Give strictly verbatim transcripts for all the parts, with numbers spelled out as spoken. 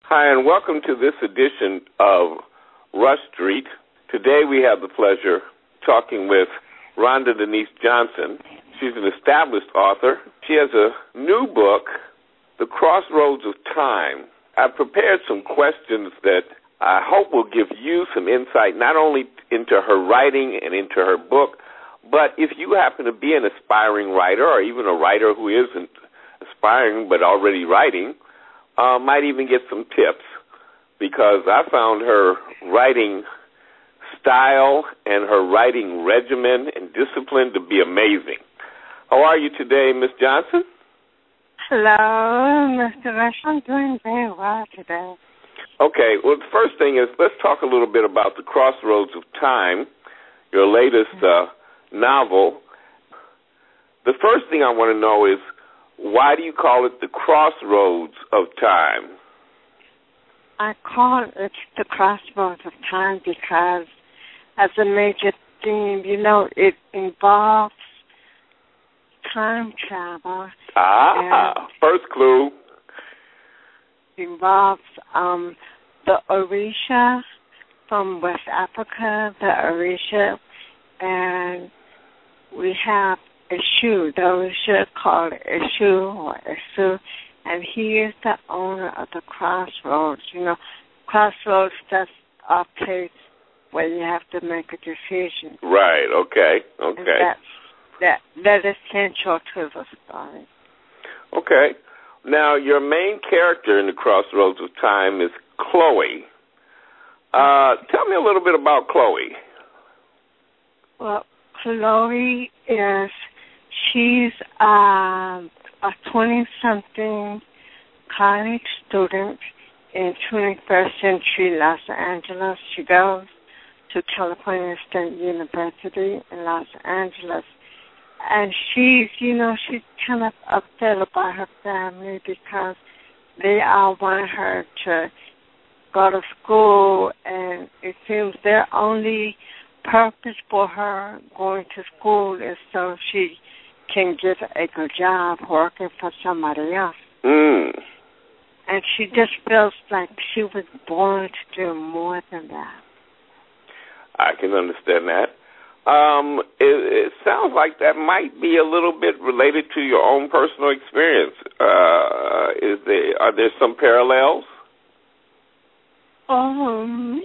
Hi, and welcome to this edition of Rush Street. Today we have the pleasure talking with Rhonda Denise Johnson. She's an established author. She has a new book, The Crossroads of Time. I've prepared some questions that I hope will give you some insight not only into her writing and into her book, but if you happen to be an aspiring writer or even a writer who isn't aspiring but already writing, Uh, might even get some tips, because I found her writing style and her writing regimen and discipline to be amazing. How are you today, Miss Johnson? Hello, Mister Rush. I'm doing very well today. Okay, well, the first thing is let's talk a little bit about The Crossroads of Time, your latest uh, novel. The first thing I want to know is, why do you call it The Crossroads of Time? I call it The Crossroads of Time because as a major theme, you know, it involves time travel. Ah, first clue. Involves um, the Orisha from West Africa, the Orisha, and we have Eshu, the Orisha called Eshu or Esu, and he is the owner of the crossroads. You know, crossroads, that's a place where you have to make a decision. Right, okay, okay. And that's, that, that is central to the story. Okay. Now, your main character in The Crossroads of Time is Chloe. Uh, tell me a little bit about Chloe. Well, Chloe is, she's um, a twenty-something college student in twenty-first century Los Angeles. She goes to California State University in Los Angeles. And she's, you know, she's kind of upset about her family because they all want her to go to school, and it seems their only purpose for her going to school is so she can get a good job working for somebody else. Mm. And she just feels like she was born to do more than that. I can understand that. Um, it, it sounds like that might be a little bit related to your own personal experience. Uh, is there, are there some parallels? Um,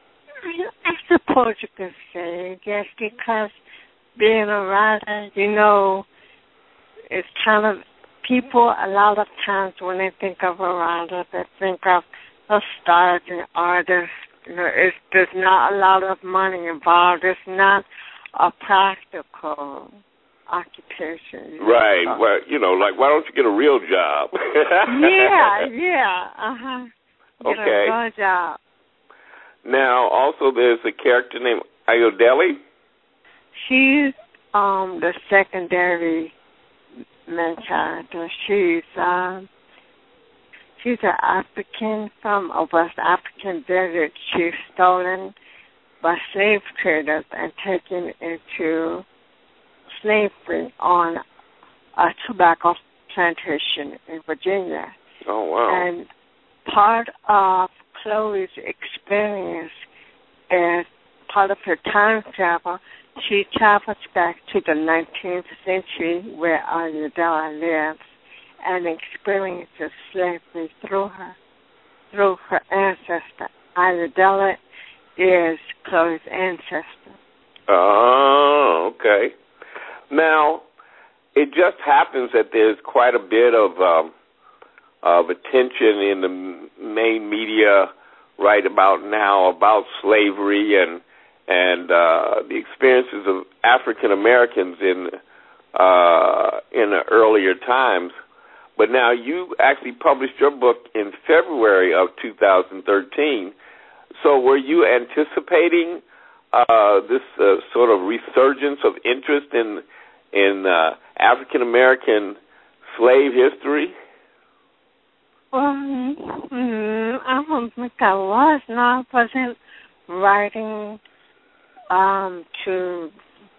I suppose you could say, yes, because being a writer, you know, it's kind of, people a lot of times when they think of a writer, they think of a starving artist. You know, it's, there's not a lot of money involved. It's not a practical occupation. Right. So, well, you know, like, why don't you get a real job? yeah, yeah, uh-huh. Get okay. a real job. Now, also, there's a character named Ayodele. She's um, the secondary main character. She's um, she's an African from a West African village. She's stolen by slave traders and taken into slavery on a tobacco plantation in Virginia. Oh, wow. And part of Chloe's experience as part of her time travel, she travels back to the nineteenth century where Ayodele lives and experiences slavery through her, through her ancestor. Ayodele is Chloe's ancestor. Oh, okay. Now, it just happens that there's quite a bit of um, of attention in the main media right about now about slavery and and uh, the experiences of African Americans in uh, in the earlier times. But now you actually published your book in February of two thousand thirteen. So were you anticipating uh, this uh, sort of resurgence of interest in in uh, African American slave history? Well, mm, I don't think I was. No, I wasn't writing um, to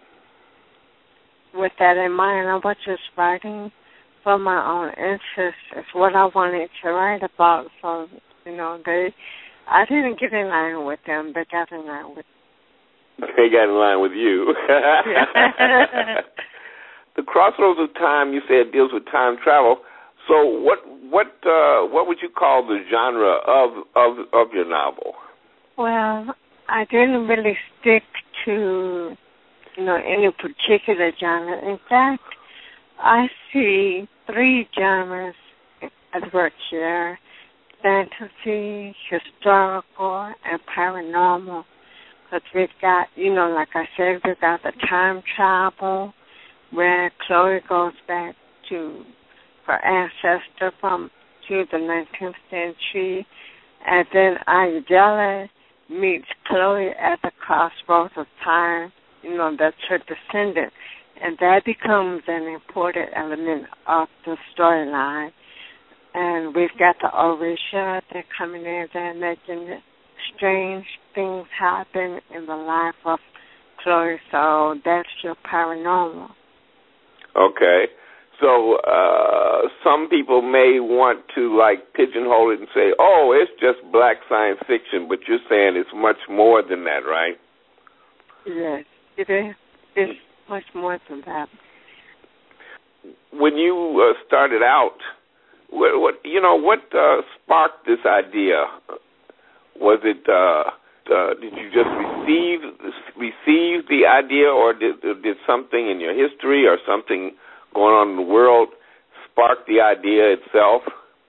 with that in mind. I was just writing for my own interest. It's what I wanted to write about. So, You know, they, I didn't get in line with them. They got in line with They got in line with you. The Crossroads of Time, you said, deals with time travel. So what what uh, what would you call the genre of, of of your novel? Well, I didn't really stick to, you know, any particular genre. In fact, I see three genres at work here: fantasy, historical, and paranormal. Because we've got, you know, like I said, we've got the time travel, where Chloe goes back to her ancestor from to the nineteenth century, and then Ayodele meets Chloe at the crossroads of time. You know, that's her descendant, and that becomes an important element of the storyline. And we've got the Orisha. They're coming in there making strange things happen in the life of Chloe. So that's your paranormal. Okay. So uh, some people may want to, like, pigeonhole it and say, oh, it's just black science fiction, but you're saying it's much more than that, right? Yes, it is. It's much more than that. When you uh, started out, what, what you know, what uh, sparked this idea? Was it, uh, uh, did you just receive receive the idea, or did, did something in your history or something going on in the world spark the idea itself?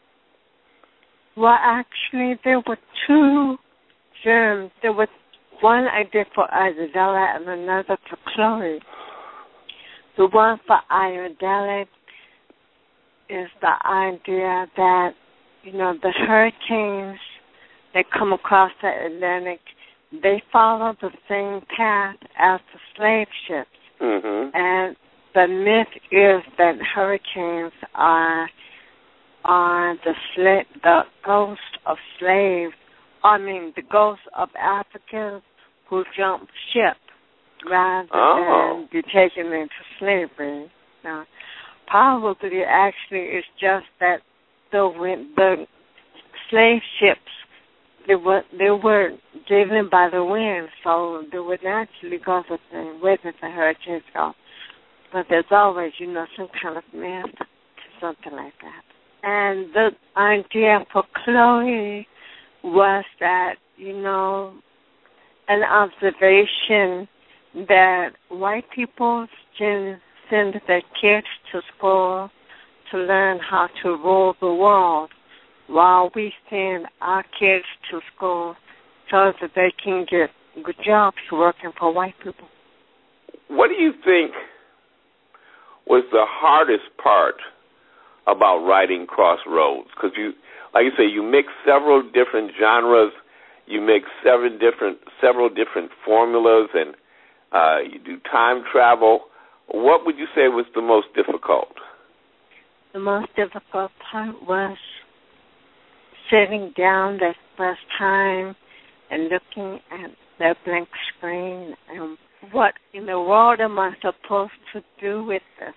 Well, actually, there were two germs. There was one I did for Ayodele and another for Chloe. The one for Ayodele is the idea that, you know, the hurricanes that come across the Atlantic, they follow the same path as the slave ships. Mm-hmm. And the myth is that hurricanes are are the sla- the ghost of slaves. I mean, the ghost of Africans who jump ship rather oh. than be taken into slavery. Now, probably, actually, it's just that the the slave ships they were they were driven by the wind, so they would naturally go the same way that the hurricanes go. But there's always, you know, some kind of myth to something like that. And the idea for Chloe was that, you know, an observation that white people can send their kids to school to learn how to rule the world, while we send our kids to school so that they can get good jobs working for white people. What do you think was the hardest part about writing Crossroads? Because you, like you say, you mix several different genres, you mix seven different, several different formulas, and uh, you do time travel. What would you say was the most difficult? The most difficult part was sitting down that first time and looking at that blank screen and what in the world am I supposed to do with this?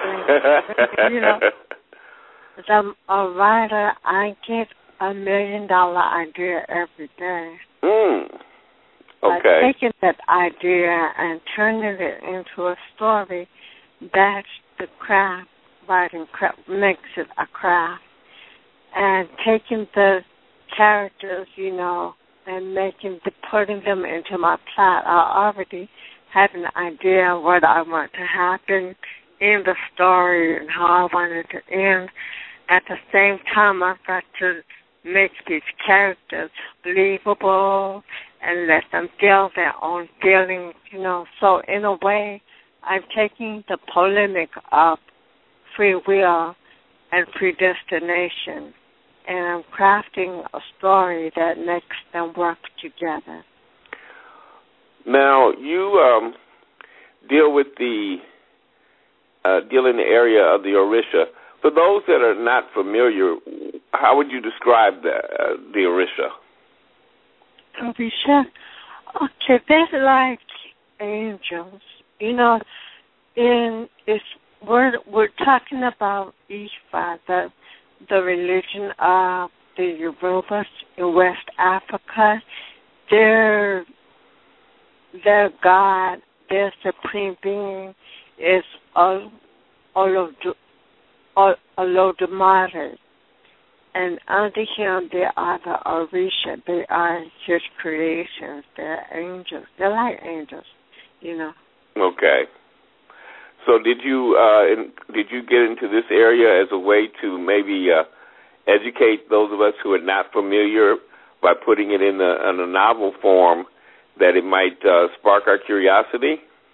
You know, as I'm a writer, I get a million dollar idea every day. Mm. Okay. By taking that idea and turning it into a story, that's the craft. Writing craft makes it a craft. And taking the characters, you know, and making the putting them into my plot, I already have an idea of what I want to happen in the story and how I want it to end. At the same time, I've got to make these characters believable and let them feel their own feelings, you know. So in a way, I'm taking the polemic of free will and predestination, and I'm crafting a story that makes them work together. Now, you um, deal with the, uh, deal in the area of the Orisha. For those that are not familiar, how would you describe the, uh, the Orisha? Orisha? Okay, they're like angels. You know, in it's we're we're talking about Ifa, the the religion of the Yorubas in West Africa, their their God, their supreme being, is Olodumare. And under him, they are the Orisha. They are his creations. They're angels. They're like angels, you know. Okay. So did you uh, in, did you get into this area as a way to maybe uh, educate those of us who are not familiar by putting it in a, in a novel form, that it might uh, spark our curiosity?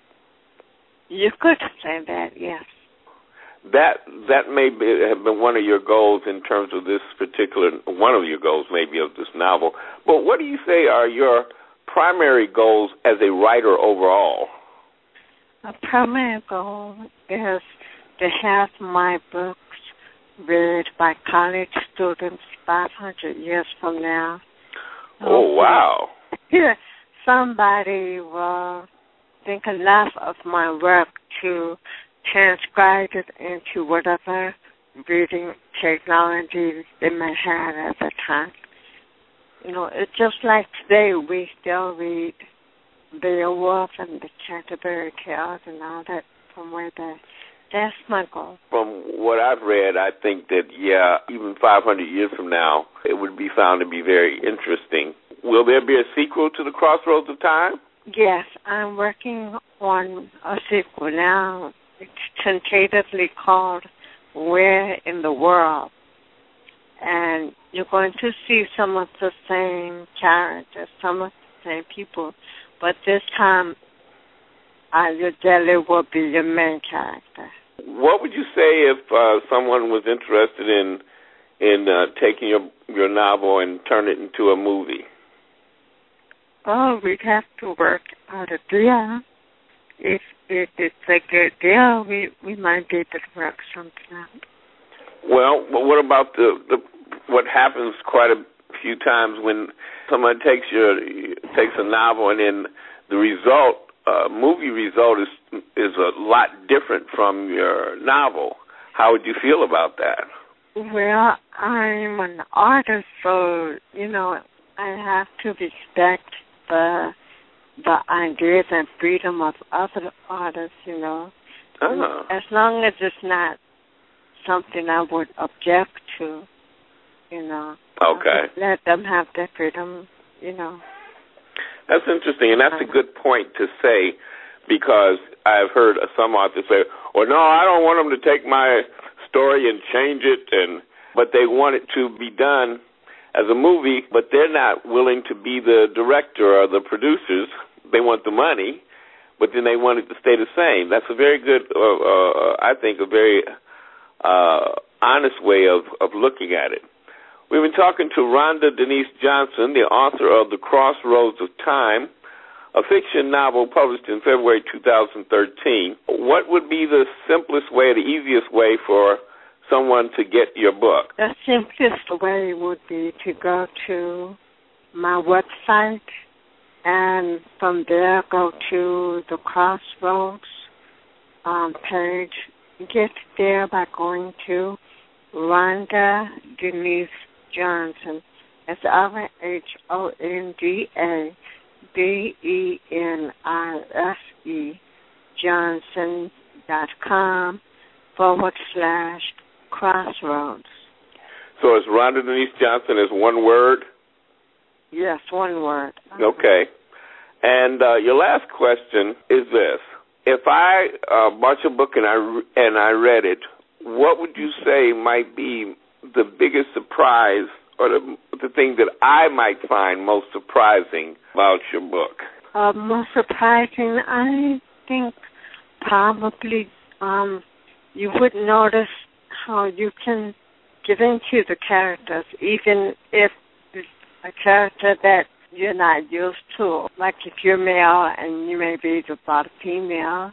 You could say that, yes. That that may be, have been one of your goals in terms of this particular, one of your goals maybe of this novel. But what do you say are your primary goals as a writer overall? A primary goal is to have my books read by college students five hundred years from now. Oh, wow. Yeah, somebody will think enough of my work to transcribe it into whatever reading technology they may have at the time. You know, it's just like today we still read Beowulf and the Canterbury Tales and all that from way back. That's my goal. From what I've read, I think that, yeah, even five hundred years from now, it would be found to be very interesting. Will there be a sequel to The Crossroads of Time? Yes, I'm working on a sequel now. It's tentatively called Where in the World? And you're going to see some of the same characters, some of the same people, but this time uh, your Jelly will be your main character. What would you say if uh, someone was interested in in uh, taking your your novel and turn it into a movie? Oh, we'd have to work out a deal. If, if it's a good deal, we, we might be able to work something out. Well, but what about the, the what happens quite a few times when someone takes your takes a novel and then the result, uh, movie result is is a lot different from your novel? How would you feel about that? Well, I'm an artist, so you know I have to respect the the ideas and freedom of other artists, you know. Uh-huh. As long as it's not something I would object to, you know. Okay. Let them have their freedom, you know. That's interesting, and that's a good point to say, because I've heard some authors say, well, no, I don't want them to take my story and change it, and but they want it to be done as a movie, but they're not willing to be the director or the producers. They want the money, but then they want it to stay the same. That's a very good, uh, uh, I think, a very uh, honest way of, of looking at it. We've been talking to Rhonda Denise Johnson, the author of The Crossroads of Time, a fiction novel published in February two thousand thirteen. What would be the simplest way, the easiest way for someone to get your book? The simplest way would be to go to my website and from there go to the Crossroads um, page. Get there by going to Rhonda Denise Johnson. It's R H O N D A D E N I S E Johnson dot com forward slash Crossroads. So it's Rhonda Denise Johnson is one word? Yes, one word. Okay. And uh, your last question is this. If I uh, bought your book and I, and I read it, what would you say might be the biggest surprise or the, the thing that I might find most surprising about your book? Uh, most surprising, I think probably um, you would notice how you can get into the characters, even if it's a character that you're not used to. Like if you're male and you may be about a female,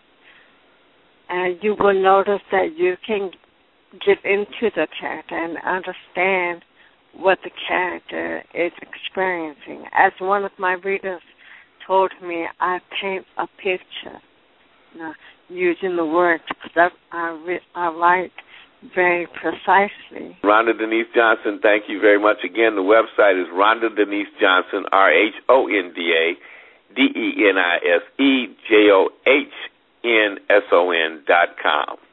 and you will notice that you can get into the character and understand what the character is experiencing. As one of my readers told me, I paint a picture, you know, using the words, because I, I, re- I write very precisely. Rhonda Denise Johnson, thank you very much. Again, the website is Rhonda Denise Johnson, R H O N D A D E N I S E J O H N S O N dot com.